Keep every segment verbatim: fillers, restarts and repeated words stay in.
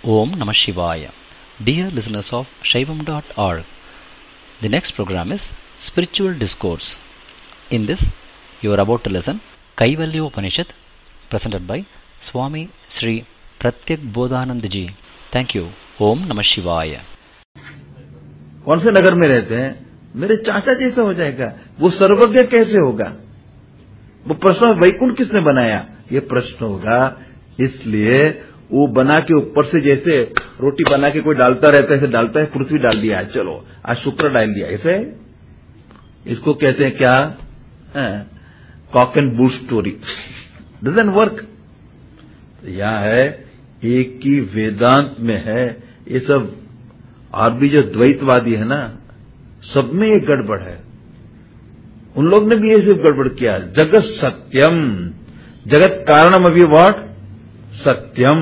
Om Namah Shivaya. Dear listeners of Shaivam dot org, the next program is Spiritual Discourse. In this, you are about to listen Kaivalya Upanishad, presented by Swami Sri Pratyak Bodhanand Ji. Thank you. Om Namah Shivaya. कौन से नगर में रहते हैं? मेरे चाचा जैसा हो जाएगा। वो सर्वज्ञ कैसे होगा? वो प्रश्न वैकुंठ किसने बनाया? ये प्रश्न होगा। इसलिए वो बना के ऊपर से जैसे रोटी बना के कोई डालता रहता है, ऐसे डालता है, पृथ्वी डाल दिया है, चलो आज शुक्र डाल दिया, ऐसे इसको कहते हैं क्या? Cock and bull story. Doesn't work. यह है एक ही वेदांत में है। ये सब और भी जो द्वैतवादी है ना, सब में ये गड़बड़ है। उन लोग ने भी ये सब गड़बड़ किया। जगत सत्यम, जगत कारणम अभी व्हाट? सत्यम।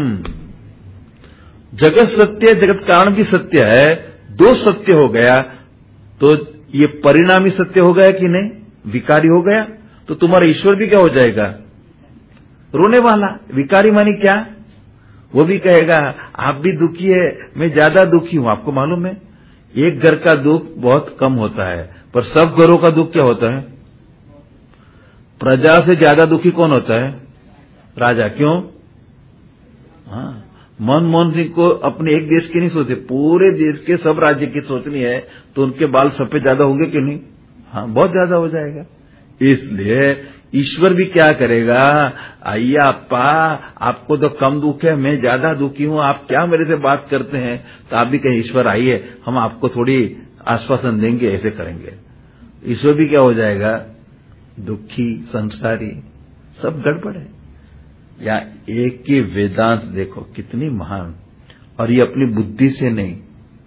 जगत सत्य, जगत कारण भी सत्य है। दो सत्य हो गया तो ये परिणामी सत्य हो गया कि नहीं? विकारी हो गया तो तुम्हारा ईश्वर भी क्या हो जाएगा? रोने वाला। विकारी मानी क्या? वो भी कहेगा आप भी दुखी है, मैं ज्यादा दुखी हूं। आपको मालूम है एक घर का दुख बहुत कम होता है, पर सब घरों का दुख क्या होता है? प्रजा से ज्यादा दुखी कौन होता है? राजा। क्यों? हाँ, मनमोहन सिंह को अपने एक देश की नहीं सोचते, पूरे देश के सब राज्य की सोचनी है, तो उनके बाल सफेद ज्यादा होंगे कि नहीं? हाँ, बहुत ज्यादा हो जाएगा। इसलिए ईश्वर भी क्या करेगा? आइया अप्पा, आपको तो कम दुख है, मैं ज्यादा दुखी हूं, आप क्या मेरे से बात करते हैं? तो आप भी कहें ईश्वर आइए, हम आपको थोड़ी आश्वासन देंगे, ऐसे करेंगे। ईश्वर भी क्या हो जाएगा? दुखी, संसारी। सब गड़बड़ है। या एक ही वेदांत देखो कितनी महान, और ये अपनी बुद्धि से नहीं।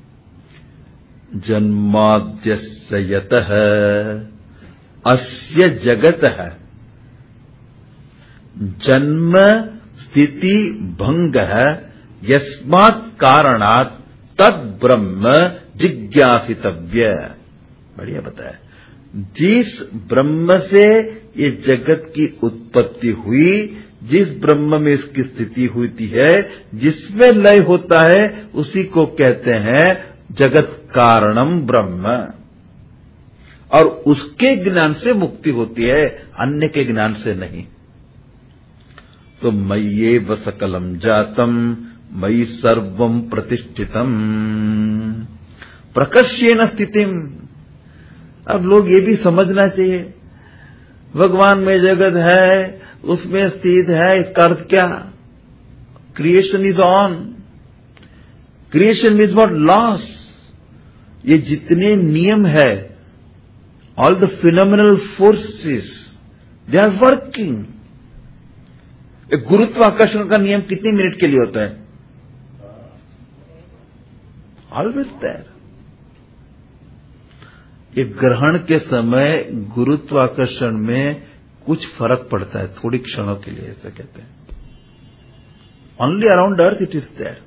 जन्माद्यस्य यतः अस्य जगतः जन्म स्थिति भंग यस्मात् कारणात् तद ब्रह्म जिज्ञासितव्य। बढ़िया बताया। जिस ब्रह्म से ये जगत की उत्पत्ति हुई, जिस ब्रह्म में इसकी स्थिति होती है, जिसमें लय होता है, उसी को कहते हैं जगत कारणम ब्रह्म। और उसके ज्ञान से मुक्ति होती है, अन्य के ज्ञान से नहीं। तो मय्येव सकलम जातम मयि सर्वम प्रतिष्ठितम प्रकर्षेण स्थितिम। अब लोग ये भी समझना चाहिए, भगवान में जगत है, उसमें स्थित है, इसका अर्थ क्या? Creation is on, creation is not loss. ये जितने नियम है, all the phenomenal forces, they are working. एक गुरुत्वाकर्षण का नियम कितनी मिनट के लिए होता है? Always there. ये ग्रहण के समय गुरुत्वाकर्षण में कुछ फर्क पड़ता है, थोड़ी क्षणों के लिए, ऐसा कहते हैं। Only around earth it is there.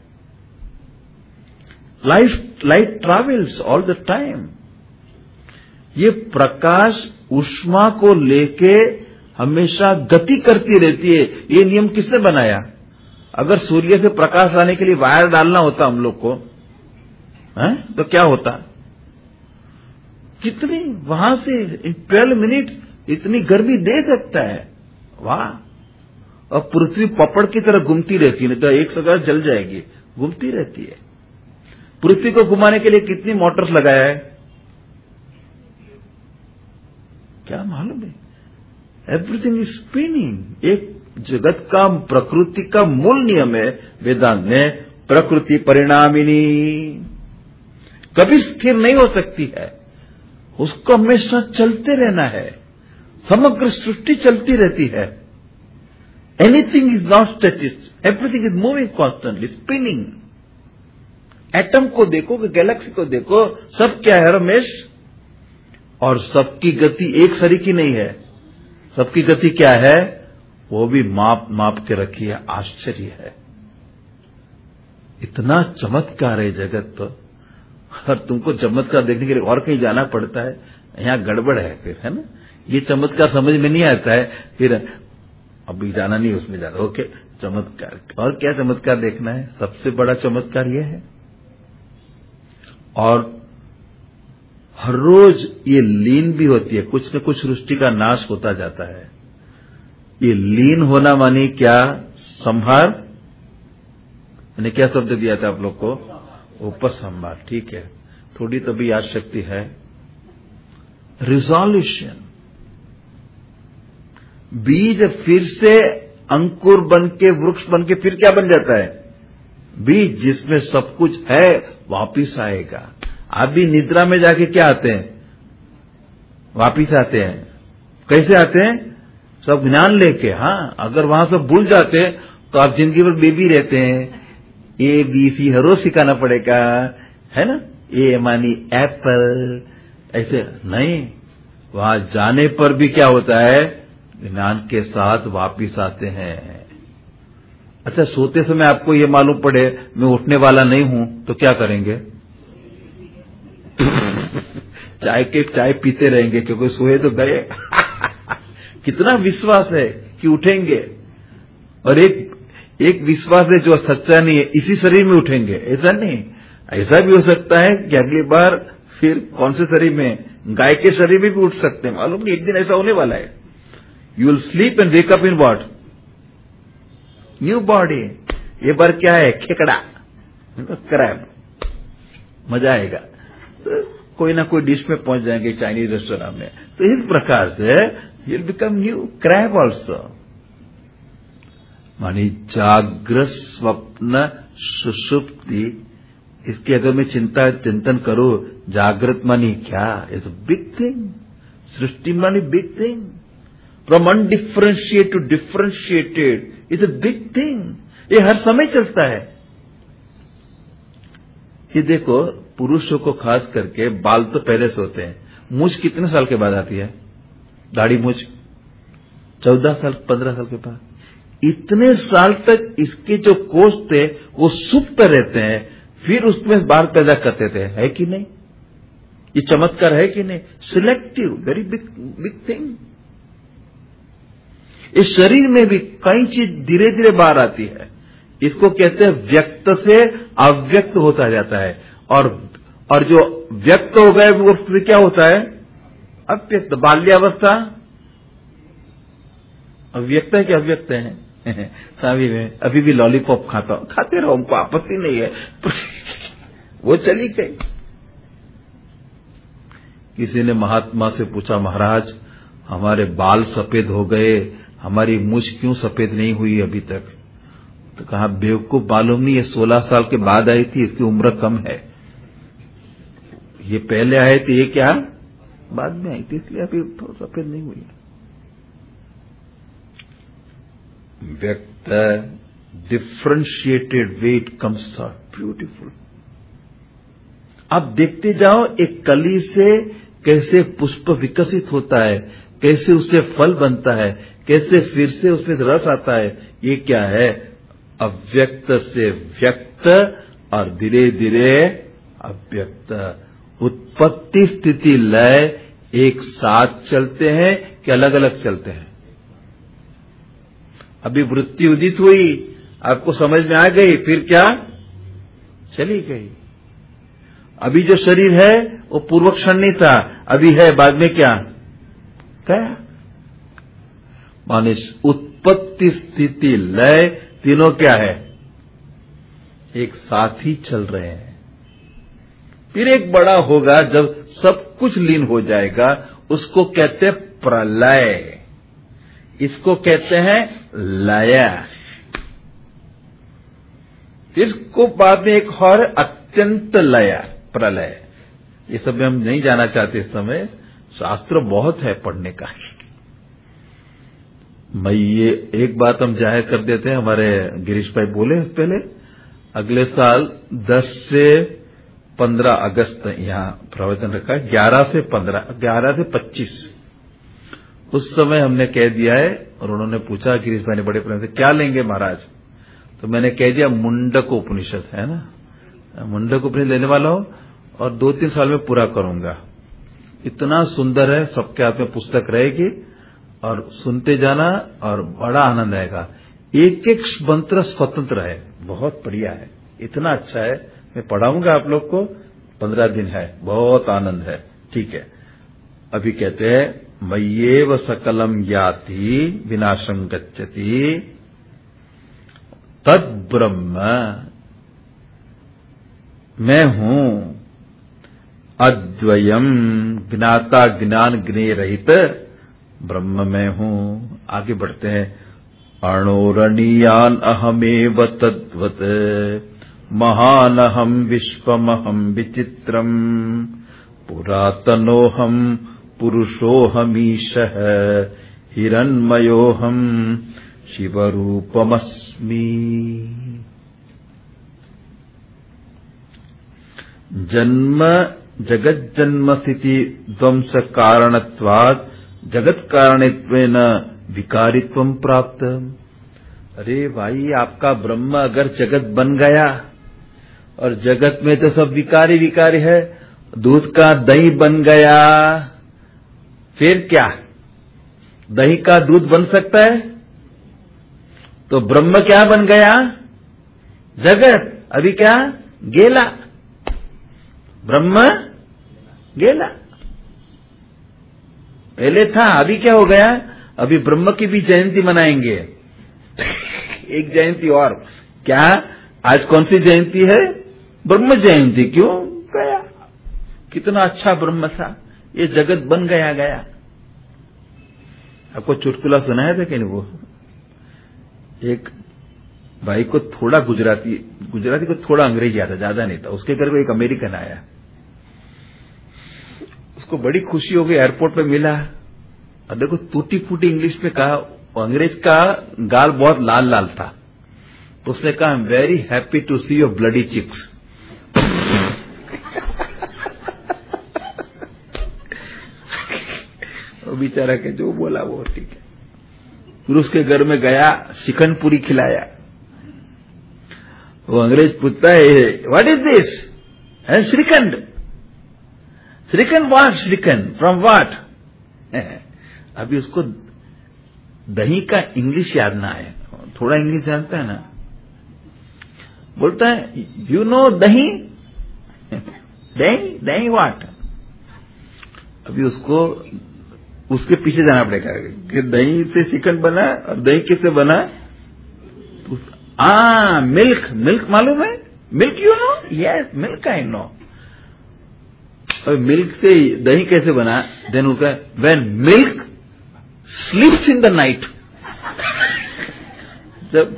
Life light travels all the time. ये प्रकाश ऊष्मा को लेके हमेशा गति करती रहती है। ये नियम किसने बनाया? अगर सूर्य से प्रकाश लाने के लिए वायर डालना होता हम लोग को, है? तो क्या होता? कितनी वहां से इन ट्वेल्व मिनट इतनी गर्मी दे सकता है। वाह। और पृथ्वी पपड़ की तरह घूमती रहती है, नहीं तो एक जगह जल जाएगी, घूमती रहती है। पृथ्वी को घुमाने के लिए कितनी मोटर्स लगाया है? क्या मालूम है? Everything is spinning. एक जगत का, प्रकृति का मूल नियम है वेदांत में, प्रकृति परिणामिनी, कभी स्थिर नहीं हो सकती है, उसको हमेशा चलते रहना है। समग्र सृष्टि चलती रहती है। Anything is not static, everything is moving constantly, spinning. Atom को देखो, गैलेक्सी को देखो, सब क्या है रमेश? और सबकी गति एक सरीकी नहीं है। सबकी गति क्या है? वो भी माप माप के रखी है। आश्चर्य है, इतना चमत्कार है जगत। तो और तुमको चमत्कार देखने के लिए और कहीं जाना पड़ता है, यहां गड़बड़ है फिर, है ना? ये चमत्कार समझ में नहीं आता है फिर। अभी जाना नहीं उसमें जाना। ओके, चमत्कार। और क्या चमत्कार देखना है? सबसे बड़ा चमत्कार यह है। और हर रोज ये लीन भी होती है, कुछ न कुछ सृष्टि का नाश होता जाता है। ये लीन होना मानी क्या? संहार। मैंने क्या शब्द दिया था आप लोग को? उपसंहार। ठीक है, थोड़ी तो भी याद शक्ति है। रिजोल्यूशन, बीज फिर से अंकुर बन के वृक्ष बन के फिर क्या बन जाता है? बीज जिसमें सब कुछ है वापिस आएगा। आप भी निद्रा में जाके क्या आते हैं? वापिस आते हैं। कैसे आते हैं? सब ज्ञान लेके। हाँ, अगर वहां से भूल जाते तो आप जिंदगी भर बेबी रहते हैं। ए बी सी हर रोज सिखाना पड़ेगा, है ना? ए मानी एप्पल, ऐसे नहीं। वहां जाने पर भी क्या होता है? ज्ञान के साथ वापिस आते हैं। अच्छा, सोते समय आपको ये मालूम पड़े मैं उठने वाला नहीं हूं तो क्या करेंगे? चाय के चाय पीते रहेंगे क्योंकि सोए तो गए। कितना विश्वास है कि उठेंगे। और एक एक विश्वास है जो सच्चा नहीं है, इसी शरीर में उठेंगे, ऐसा नहीं। ऐसा भी हो सकता है कि अगली बार फिर कौन से शरीर में? गाय के शरीर में भी उठ सकते हैं, मालूम नहीं। एक दिन ऐसा होने वाला है। You will sleep and wake up in what? New body. ये बार क्या है? खेकड़ा, क्रैब। मजा आएगा। तो कोई ना कोई डिश में पहुंच जाएंगे चाइनीज रेस्टोरेंट में। तो इस प्रकार से you will become new crab also. मानी जागृत, स्वप्न, सुषुप्ति, इसकी अगर मैं चिंता चिंतन करूं, जागृत मानी क्या? It's a big thing. सृष्टि मानी big thing. From undifferentiate to differentiated it's a big thing. ये हर समय चलता है। ये देखो, पुरुषों को खास करके बाल तो पहले से होते हैं। मूछ कितने साल के बाद आती है? दाढ़ी मूछ चौदह साल पंद्रह साल के बाद। इतने साल तक इसके जो कोष थे वो सुप्त रहते हैं, फिर उसमें बाल पैदा करते थे, है कि नहीं? ये चमत्कार है कि नहीं? Selective, very big big thing. इस शरीर में भी कई चीज धीरे धीरे बाहर आती है। इसको कहते हैं व्यक्त से अव्यक्त होता जाता है। और और जो व्यक्त हो गए वो फिर क्या होता है? अव्यक्त। बाल्यावस्था अव्यक्त है कि अव्यक्त है? अभी में अभी भी लॉलीपॉप खाता हूं, खाते रहो, हमको आपत्ति नहीं है। वो चली गई। किसी ने महात्मा से पूछा, महाराज हमारे बाल सफेद हो गए, हमारी मूछ क्यों सफेद नहीं हुई अभी तक? तो कहा, बेवकूफ, मालूम नहीं, ये सोलह साल के बाद आई थी, इसकी उम्र कम है। ये पहले आए थे, ये क्या बाद में आई थी, इसलिए अभी तो सफेद नहीं हुई। व्यक्त, differentiated way it comes out beautiful. अब देखते जाओ एक कली से कैसे पुष्प विकसित होता है, कैसे उससे फल बनता है, कैसे फिर से उसमें रस आता है। ये क्या है? अव्यक्त से व्यक्त और धीरे धीरे अव्यक्त। उत्पत्ति स्थिति लय एक साथ चलते हैं कि अलग अलग चलते हैं? अभी वृत्ति उदित हुई, आपको समझ में आ गई, फिर क्या? चली गई। अभी जो शरीर है वो पूर्व क्षण नहीं था, अभी है, बाद में क्या गया। माने उत्पत्ति स्थिति लय तीनों क्या है? एक साथ ही चल रहे हैं। फिर एक बड़ा होगा जब सब कुछ लीन हो जाएगा, उसको कहते हैं प्रलय, इसको कहते हैं लय। इसको बाद में एक और अत्यंत लय, प्रलय। ये सब हम नहीं जाना चाहते इस समय, शास्त्र बहुत है पढ़ने का। मैं ये एक बात हम जाहिर कर देते हैं, हमारे गिरीश भाई बोले पहले, अगले साल दस से पंद्रह अगस्त यहां प्रवचन रखा है, ग्यारह से पंद्रह, ग्यारह से पच्चीस। उस समय हमने कह दिया है, और उन्होंने पूछा गिरीश भाई ने बड़े प्रेम से, क्या लेंगे महाराज? तो मैंने कह दिया मुंडक उपनिषद है ना, मुंडक उपनिषद लेने वाला हूं और दो तीन साल में पूरा करूंगा। इतना सुंदर है, सबके हाथ में पुस्तक रहेगी और सुनते जाना और बड़ा आनंद आएगा। एक एक मंत्र स्वतंत्र है, बहुत बढ़िया है, इतना अच्छा है। मैं पढ़ाऊंगा आप लोग को, पंद्रह दिन है, बहुत आनंद है। ठीक है, अभी कहते हैं मय्येव सकलम याति विनाशं गच्छति तद ब्रह्म, मैं हूं अद्वयम, ज्ञाता ज्ञान ज्ञेय रहित ब्रह्म मैं हूं। आगे बढ़ते हैं, अणोरणीयान अहमेव तद्वत महानहम विश्वमहम विचित्रम पुरातनोहम पुरुषोहमीशः हिरण्मयोहम शिवरूपमस्मि। जन्म जगत जन्म स्थिति ध्वंस कारणत्वात् जगत कारणत्वेन विकारित्वं प्राप्त। अरे भाई, आपका ब्रह्म अगर जगत बन गया और जगत में तो सब विकारी विकारी है, दूध का दही बन गया, फिर क्या? दही का दूध बन सकता है? तो ब्रह्म क्या बन गया? जगत। अभी क्या? गेला। ब्रह्म गेला, पहले था, अभी क्या हो गया? अभी ब्रह्म की भी जयंती मनाएंगे। एक जयंती और। क्या? आज कौन सी जयंती है? ब्रह्म जयंती। क्यों गया? कितना अच्छा ब्रह्म था, ये जगत बन गया गया। आपको चुटकुला सुनाया था कि नहीं? वो एक भाई को थोड़ा गुजराती गुजराती को थोड़ा अंग्रेजी आता, ज्यादा नहीं था। उसके घर को एक अमेरिकन आया, उसको बड़ी खुशी हो गई, एयरपोर्ट पे मिला। अब देखो, टूटी फूटी इंग्लिश में कहा, अंग्रेज का गाल बहुत लाल लाल था, तो उसने कहा, I am very happy to see your bloody chicks. वो बेचारा के जो बोला वो ठीक है। फिर उसके घर में गया, शिकन पूरी खिलाया। वो अंग्रेज पूछता है, what is this? Shrikhand. Shrikhand what? Shrikhand from what? अभी उसको दही का इंग्लिश याद ना आए, थोड़ा इंग्लिश जानता है ना, बोलता है, यू नो दही? दही दही व्हाट? अभी उसको उसके पीछे जाना पड़ेगा कि दही से चिकन बना, और दही किससे बना? आ मिल्क। मिल्क मालूम है? Milk you know? Yes, milk I know. और मिल्क से दही कैसे बना? देन उसका, when milk sleeps in the night. जब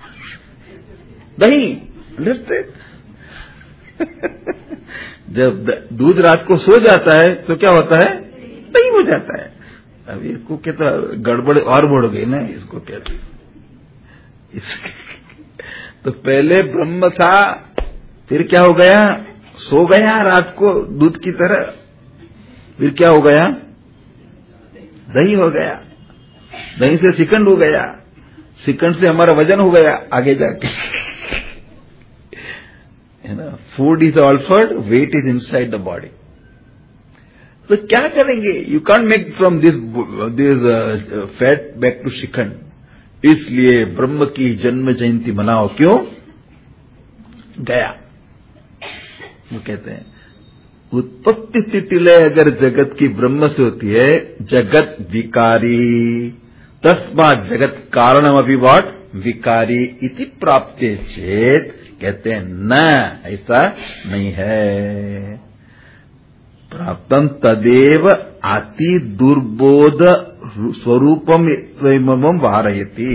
दही, अंडरस्टैंड? जब दूध रात को सो जाता है तो क्या होता है? दही हो जाता है। अब इसको कहता गड़बड़ और बढ़ गई ना, इसको कहते इस, तो पहले ब्रह्म था, फिर क्या हो गया? सो गया रात को दूध की तरह, फिर क्या हो गया? दही हो गया, दही से शिकंड हो गया, शिकंड से हमारा वजन हो गया आगे जाके। है ना, फूड इज ऑल्फर्ड, weight is inside the body. तो क्या करेंगे? You can't make from this this fat back to shrikhand. इसलिए ब्रह्म की जन्म जयंती मनाओ। क्यों? गया। वो कहते हैं, उत्पत्ति स्थिति लय अगर जगत की ब्रह्म से होती है, जगत विकारी, तस्मात् जगत कारणम अभी वाट विकारी इति प्राप्ते चेत। कहते हैं न, ऐसा नहीं है। प्राप्तम तदेव अति दुर्बोध स्वरूपम त्वमम वारयति।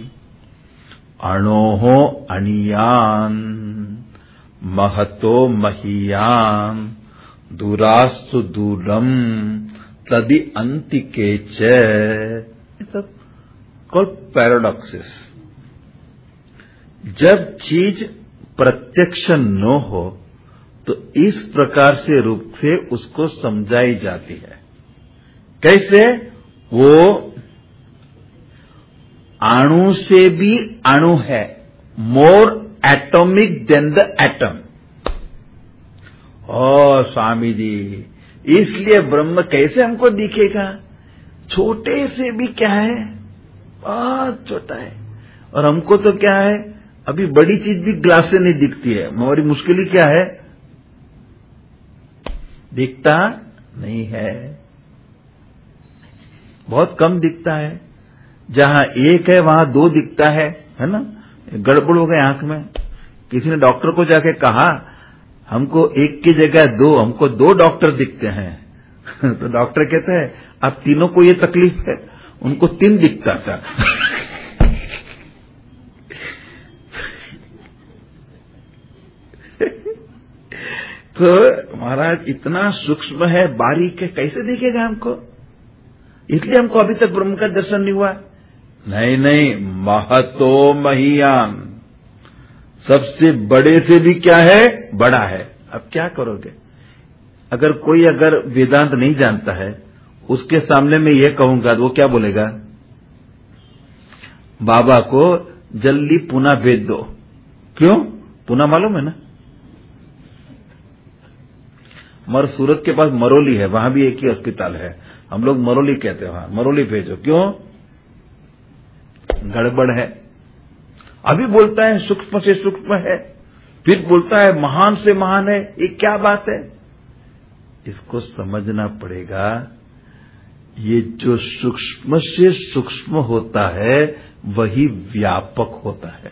अणोहो अणियान महतो महीयान दूरास्तु दूरम तदि अंतिके च। Called paradoxes. जब चीज प्रत्यक्ष न हो तो इस प्रकार से रूप से उसको समझाई जाती है। कैसे? वो अणु से भी अणु है, more atomic than the atom. ओ स्वामी जी, इसलिए ब्रह्म कैसे हमको दिखेगा? छोटे से भी क्या है, बहुत छोटा है। और हमको तो क्या है, अभी बड़ी चीज भी ग्लास से नहीं दिखती है। हमारी मुश्किल ही क्या है, दिखता नहीं है, बहुत कम दिखता है। जहां एक है वहां दो दिखता है, है ना। गड़बड़ हो गए आंख में। किसी ने डॉक्टर को जाके कहा हमको एक की जगह दो, हमको दो डॉक्टर दिखते हैं। तो डॉक्टर कहते हैं अब तीनों को ये तकलीफ है, उनको तीन दिखता था। तो महाराज इतना सूक्ष्म है, बारीक है, कैसे दिखेगा हमको। इसलिए हमको अभी तक ब्रह्म का दर्शन नहीं हुआ। नहीं नहीं, महतो महीयान, सबसे बड़े से भी क्या है, बड़ा है। अब क्या करोगे, अगर कोई अगर वेदांत नहीं जानता है, उसके सामने मैं ये कहूंगा तो वो क्या बोलेगा, बाबा को जल्दी पुणे भेज दो। क्यों, पुणे मालूम है ना, हमारे सूरत के पास मरोली है, वहां भी एक ही अस्पताल है, हम लोग मरोली कहते हैं, वहां मरोली भेजो। क्यों, गड़बड़ है। अभी बोलता है सूक्ष्म से सूक्ष्म है, फिर बोलता है महान से महान है, ये क्या बात है। इसको समझना पड़ेगा, ये जो सूक्ष्म से सूक्ष्म होता है वही व्यापक होता है।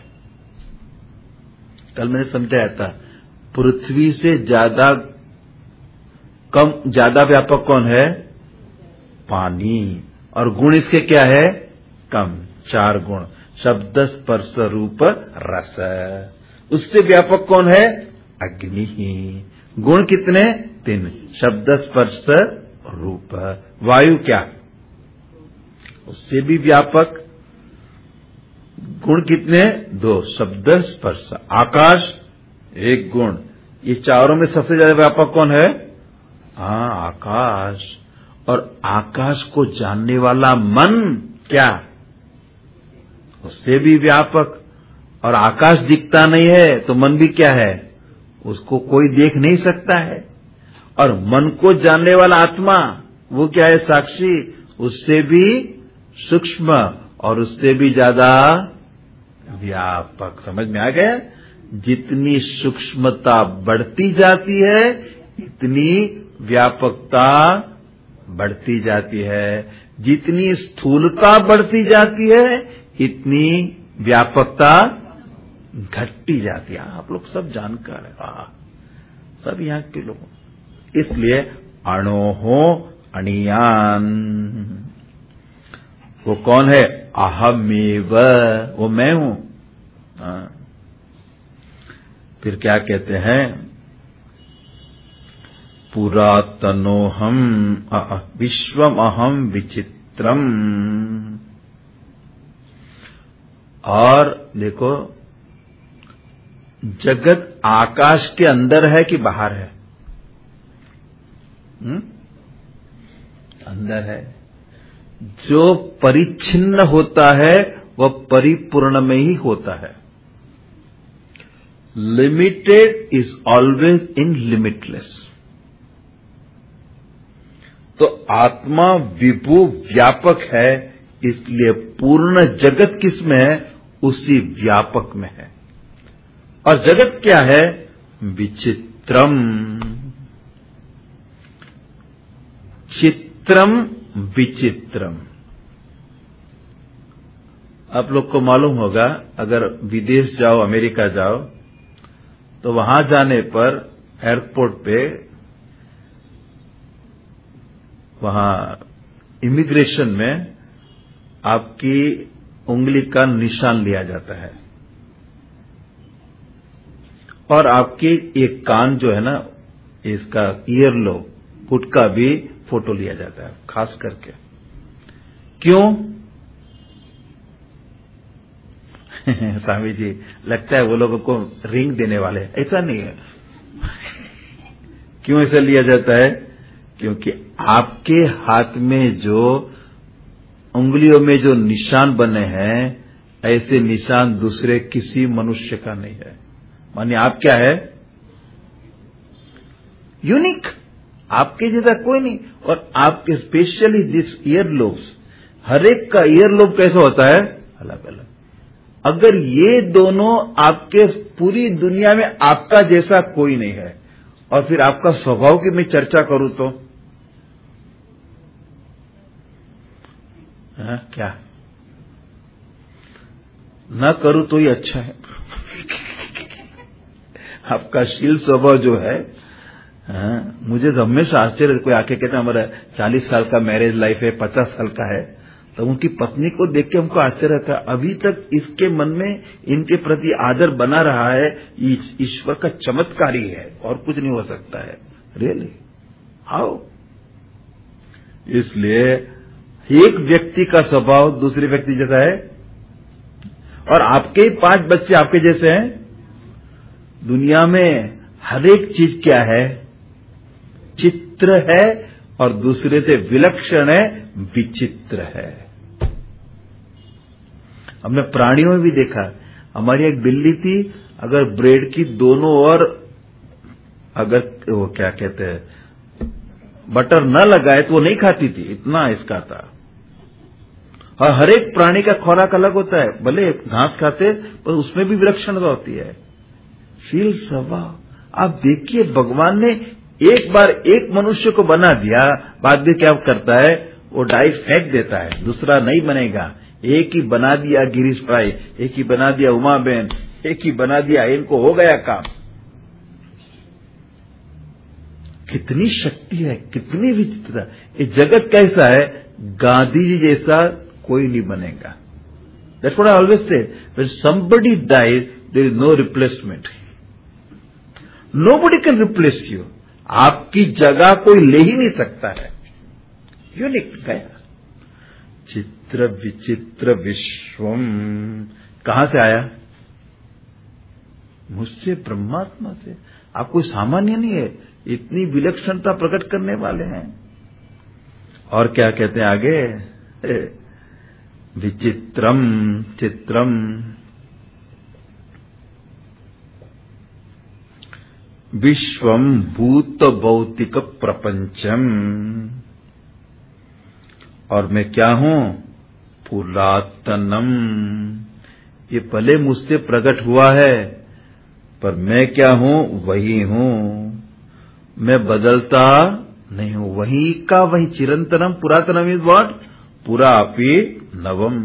कल मैंने समझाया था, पृथ्वी से ज्यादा कम ज्यादा व्यापक कौन है, पानी। और गुण इसके क्या है, कम, चार गुण, शब्द स्पर्श रूप रस। उससे व्यापक कौन है, अग्नि ही। गुण कितने, तीन, शब्द स्पर्श रूप। वायु क्या, उससे भी व्यापक, गुण कितने, दो, शब्द स्पर्श। आकाश एक गुण। ये चारों में सबसे ज्यादा व्यापक कौन है, हाँ आकाश। और आकाश को जानने वाला मन क्या, उससे भी व्यापक। और आकाश दिखता नहीं है तो मन भी क्या है, उसको कोई देख नहीं सकता है। और मन को जानने वाला आत्मा वो क्या है, साक्षी, उससे भी सूक्ष्म और उससे भी ज्यादा व्यापक। समझ में आ गया, जितनी सूक्ष्मता बढ़ती जाती है इतनी व्यापकता बढ़ती जाती है, जितनी स्थूलता बढ़ती जाती है इतनी व्यापकता घटती जाती है। आप लोग सब जानकार है, हाँ सब यहां के लोग। इसलिए अणोहो अणियान, वो कौन है, अहमेव, वो मैं हूं। हाँ। फिर क्या कहते हैं, पुरातनोहम विश्वम अहम विचित्रम। और देखो, जगत आकाश के अंदर है कि बाहर है, हुँ? अंदर है। जो परिच्छिन्न होता है वह परिपूर्ण में ही होता है। Limited is always in limitless. तो आत्मा विभु व्यापक है, इसलिए पूर्ण जगत किसमें है, उसी व्यापक में है। और जगत क्या है, विचित्रम। चित्रम विचित्रम। आप लोग को मालूम होगा, अगर विदेश जाओ, अमेरिका जाओ, तो वहां जाने पर एयरपोर्ट पे वहां इमिग्रेशन में आपकी उंगली का निशान लिया जाता है और आपके एक कान जो है ना, इसका ईयर लोब, फुट का भी फोटो लिया जाता है, खास करके। क्यों? स्वामी जी, लगता है वो लोगों को रिंग देने वाले, ऐसा नहीं है। क्यों ऐसा लिया जाता है? क्योंकि आपके हाथ में जो उंगलियों में जो निशान बने हैं, ऐसे निशान दूसरे किसी मनुष्य का नहीं है। मानिए आप क्या है, यूनिक, आपके जैसा कोई नहीं। और आपके स्पेशली दिस ईयर लोब्स, हर एक का ईयर लोब कैसा होता है, अलग अलग। अगर ये दोनों आपके पूरी दुनिया में आपका जैसा कोई नहीं है, और फिर आपका स्वभाव की मैं चर्चा करूं तो हाँ, क्या ना करूं तो ही अच्छा है। आपका शील स्वभाव जो है, हाँ, मुझे तो हमेशा आश्चर्य, कोई आके कहते हमारा चालीस साल का मैरिज लाइफ है, पचास साल का है, तो उनकी पत्नी को देख के हमको आश्चर्य था, अभी तक इसके मन में इनके प्रति आदर बना रहा है, ईश्वर का चमत्कार ही है और कुछ नहीं हो सकता है। Really how? इसलिए एक व्यक्ति का स्वभाव दूसरे व्यक्ति जैसा है, और आपके ही पांच बच्चे आपके जैसे हैं। दुनिया में हर एक चीज क्या है, चित्र है, और दूसरे से विलक्षण है, विचित्र है। हमने प्राणियों में भी देखा, हमारी एक बिल्ली थी, अगर ब्रेड की दोनों ओर अगर वो क्या कहते हैं बटर न लगाए तो वो नहीं खाती थी, इतना इसका था। और हर एक प्राणी का खुराक अलग होता है, भले घास खाते पर उसमें भी विलक्षणता होती है। शील स्वभाव आप देखिए, भगवान ने एक बार एक मनुष्य को बना दिया, बाद में क्या करता है, वो डाई फेंक देता है, दूसरा नहीं बनेगा। एक ही बना दिया गिरीश भाई, एक ही बना दिया उमा बहन, एक ही बना दिया, इनको हो गया काम। कितनी शक्ति है, कितनी विचित्रता। ये जगत कैसा है, गांधी जी जैसा कोई नहीं बनेगा। That's what I always say, when somebody dies there is no replacement, nobody can replace you. आपकी जगह कोई ले ही नहीं सकता है। यूनिक गया। चित्र विचित्र विश्वम कहां से आया, मुझसे, ब्रह्मात्मा से। आप कोई सामान्य नहीं है, इतनी विलक्षणता प्रकट करने वाले हैं। और क्या कहते हैं आगे, विचित्रम चित्रम विश्वम भूत भौतिक प्रपंचम, और मैं क्या हूं, पुरातनम। ये भले मुझसे प्रकट हुआ है, पर मैं क्या हूं, वही हूं। मैं बदलता नहीं हूं, वही का वही। चिरंतनम पुरातनम इज व्हाट, पुरा अपि नवम।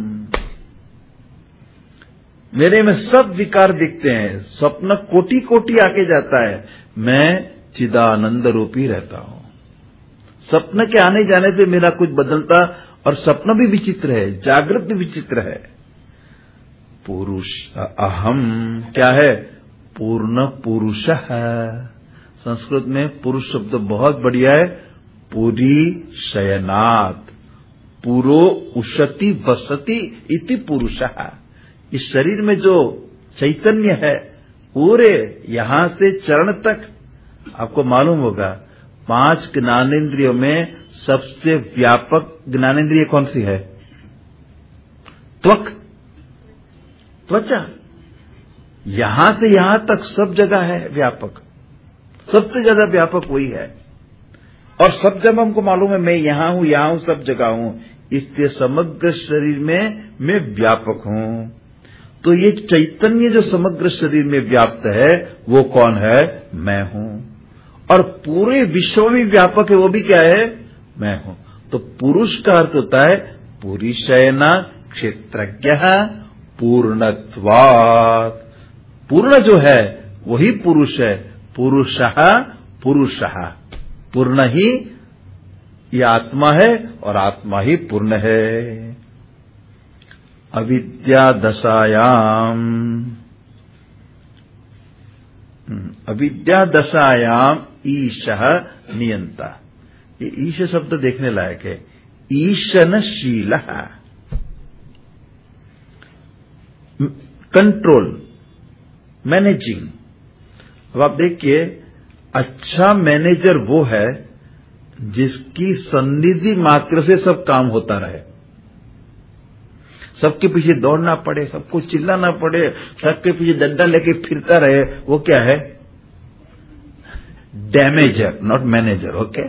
मेरे में सब विकार दिखते हैं, स्वप्न कोटि कोटि आके जाता है, मैं चिदानंद रूपी रहता हूं। स्वप्न के आने जाने से मेरा कुछ बदलता, और स्वप्न भी विचित्र है, जागृत भी विचित्र है। पुरुष अहम क्या है, पूर्ण पुरुष है। संस्कृत में पुरुष शब्द बहुत बढ़िया है, पुरी शयनात्, पुरो उशति बसति इति पुरुषः। इस शरीर में जो चैतन्य है, पूरे यहां से चरण तक, आपको मालूम होगा पांच ज्ञानेंद्रियों में सबसे व्यापक ज्ञानेंद्रिय कौन सी है, त्वक, त्वचा। यहां से यहां तक सब जगह है व्यापक, सबसे ज्यादा व्यापक वही है। और सब जगह हमको मालूम है मैं यहां हूं, यहां हूं, सब जगह हूं, इसलिए समग्र शरीर में मैं व्यापक हूं। तो ये चैतन्य जो समग्र शरीर में व्याप्त है, वो कौन है, मैं हूं। और पूरे विश्व में व्यापक है, वो भी क्या है, मैं हूं। तो पुरुष का अर्थ होता है पुरीशयना क्षेत्रज्ञ पूर्णत्वात्। पूर्ण जो है वही पुरुष है, पुरुषः पुरुषः, पूर्ण ही ये आत्मा है और आत्मा ही पूर्ण है। अविद्या दशायाम, अविद्या दशायाम ईशः नियंता। ये ईश शब्द देखने लायक है। ईशनशीलः, कंट्रोल, मैनेजिंग। अब आप देखिए, अच्छा मैनेजर वो है जिसकी सन्निधि मात्र से सब काम होता रहे, सबके पीछे दौड़ना पड़े, सबको चिल्लाना पड़े, सबके पीछे डंडा लेके फिरता रहे, वो क्या है, damager, not manager, okay?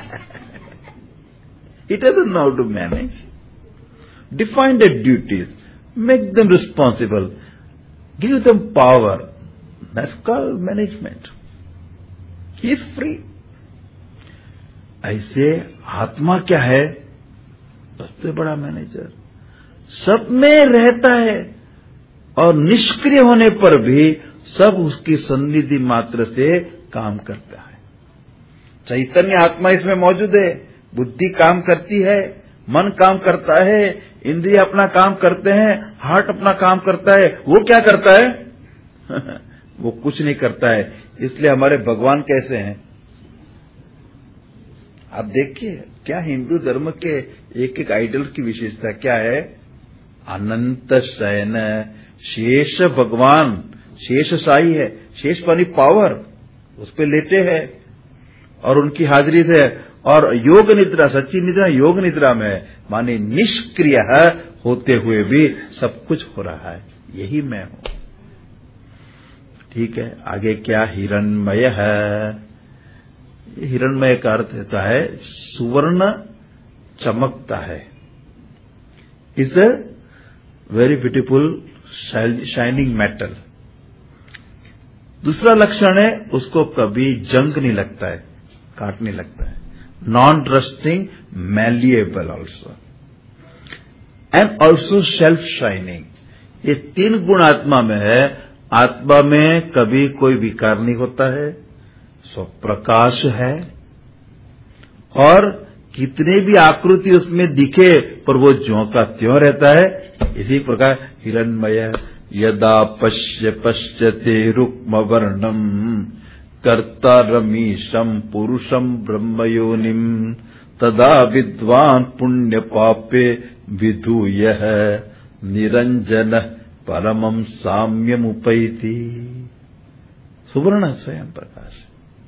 He doesn't know how to manage. Define their duties, make them responsible, give them power. That's called management. He is free. ऐसे आत्मा क्या है? सबसे बड़ा मैनेजर, सब में रहता है और निष्क्रिय होने पर भी सब उसकी सन्निधि मात्र से काम करता है। चैतन्य आत्मा इसमें मौजूद है, बुद्धि काम करती है, मन काम करता है, इंद्रिय अपना काम करते हैं, हार्ट अपना काम करता है। वो क्या करता है? वो कुछ नहीं करता है। इसलिए हमारे भगवान कैसे हैं? आप देखिए, क्या हिंदू धर्म के एक एक आइडल की विशेषता क्या है? अनंत शयन, शेष भगवान, शेष साई है, शेष पानी पावर, उस पे लेटे हैं और उनकी हाजिरी से। और योग निद्रा, सच्ची निद्रा योग निद्रा में है, माने निष्क्रिय होते हुए भी सब कुछ हो रहा है। यही मैं हूं। ठीक है, आगे क्या? हिरण्मय है। हिरण्मय का अर्थ होता है सुवर्ण चमकता है। Is a very beautiful shining metal. दूसरा लक्षण है, उसको कभी जंग नहीं लगता है, काटने लगता है। Non rusting, malleable also, and also self shining. ये तीन गुण आत्मा में है। आत्मा में कभी कोई विकार नहीं होता है, स्वप्रकाश है, और कितने भी आकृति उसमें दिखे पर वो ज्यों का त्यों रहता है। इसी प्रकार हिरण्मय, यदा पश्य पश्यते रुक्म वर्णम कर्तारमीशम पुरुषम ब्रह्मयोनिम तदा विद्वान पुण्य पापे विधूयः निरंजन परमं साम्यमुपैति। सुवर्ण स्वयं प्रकाश।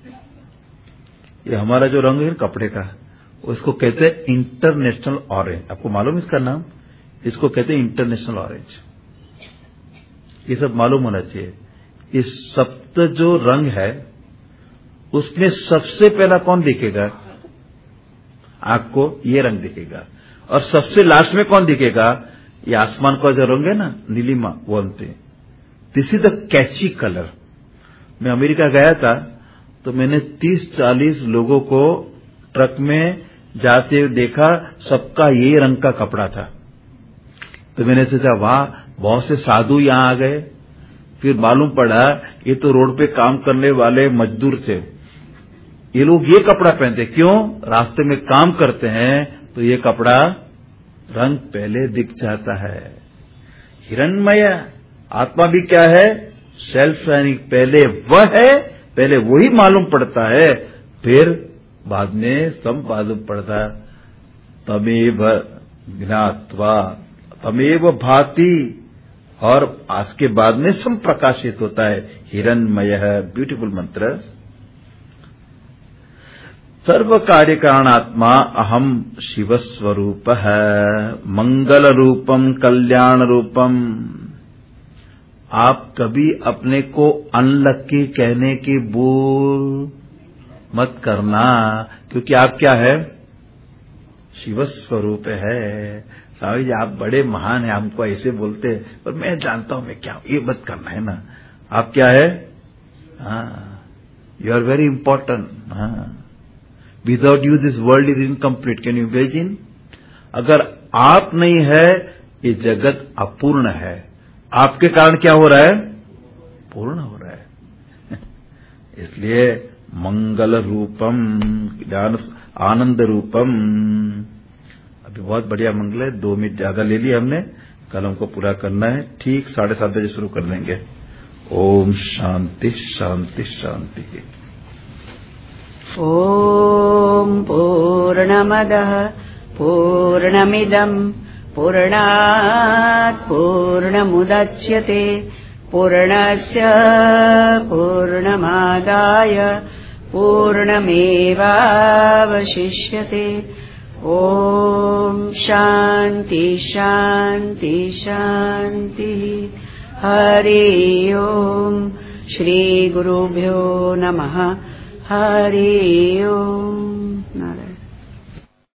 ये हमारा जो रंग है कपड़े का, उसको कहते हैं इंटरनेशनल ऑरेंज। आपको मालूम है इसका नाम? इसको कहते हैं इंटरनेशनल ऑरेंज। ये सब मालूम होना चाहिए। इस सप्त जो रंग है उसमें सबसे पहला कौन दिखेगा? आंख को ये रंग दिखेगा। और सबसे लास्ट में कौन दिखेगा? ये आसमान का जो रंग है ना, नीलिमा, वो बोलते हैं। This is the catchy colour. मैं अमेरिका गया था तो मैंने तीस चालीस लोगों को ट्रक में जाते हुए देखा, सबका यही रंग का कपड़ा था। तो मैंने सोचा वाह, बहुत से साधु यहां आ गए। फिर मालूम पड़ा ये तो रोड पे काम करने वाले मजदूर थे। ये लोग ये कपड़ा पहनते क्यों? रास्ते में काम करते हैं तो ये कपड़ा रंग पहले दिख जाता है। हिरण्मय आत्मा भी क्या है? Self shining. पहले वह है, पहले वही मालूम पड़ता है, फिर बाद में सब मालूम पड़ता। तमेव ज्ञात्वा तमेव भाति, और आज के बाद में सब प्रकाशित होता है। हिरण्मय, ब्यूटीफुल मंत्र। सर्व कार्य कारणात्मा अहम शिव स्वरूप है, मंगल रूपम कल्याण रूपम। आप कभी अपने को अनलक्की कहने की भूल मत करना, क्योंकि आप क्या है? शिव स्वरूप है। स्वामी जी आप बड़े महान हैं, हमको ऐसे बोलते हैं, पर मैं जानता हूं मैं क्या हूं, ये मत करना है ना। आप क्या है? हाँ, यू आर वेरी इंपॉर्टेंट। हाँ, without you this world is incomplete. Can you imagine? अगर आप नहीं है ये जगत अपूर्ण है। आपके कारण क्या हो रहा है? पूर्ण हो रहा है। इसलिए मंगल रूपम, ज्ञान आनंद रूपम। अभी बहुत बढ़िया मंगल है। दो मिनट ज्यादा ले लिया हमने, कल हमको पूरा करना है। ठीक साढ़े सात बजे शुरू कर देंगे। ओम शांति शांति शांति। ओम पूर्णमदः पूर्णमिदम् पूर्णात् पूर्णमुदच्यते पूर्णस्य पूर्णमादाय पूर्णमेवावशिष्यते। ओम शांति शांति शांति। हरि ओम। श्री गुरुभ्यो नमः। हरि ओम्।